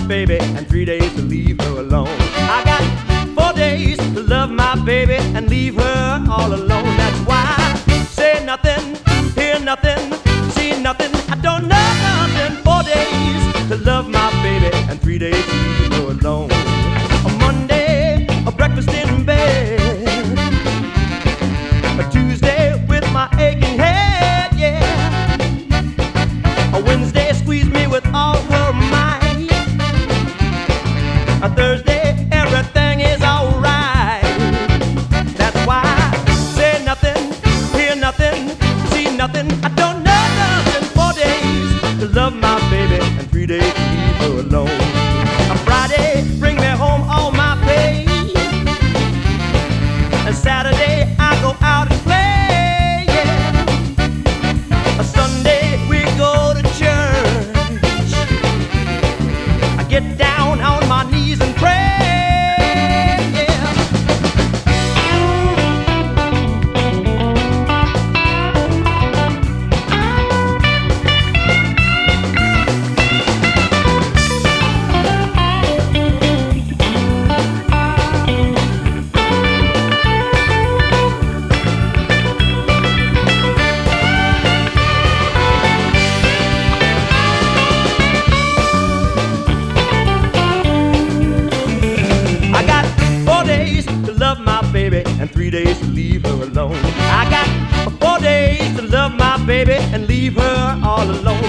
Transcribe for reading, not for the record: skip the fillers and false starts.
baby and 3 days to leave her alone. I got 4 days to love my baby and leave her all alone. That's why I say nothing, hear nothing, see nothing. I don't know nothing. 4 days to love my baby and 3 days to leave her alone. A Monday, a breakfast in bed. A Tuesday with my aching head, yeah. A Wednesday squeeze me with all her might. A Thursday, everything is alright. That's why I say nothing, hear nothing, see nothing. I don't know nothing. 4 days to love my baby and 3 days to leave her alone. A Friday, bring me home all my pay. A Saturday, I go out and play, yeah. A Sunday, we go to church. I get down on my knees and pray. To love my baby and 3 days to leave her alone. I got 4 days to love my baby and leave her all alone.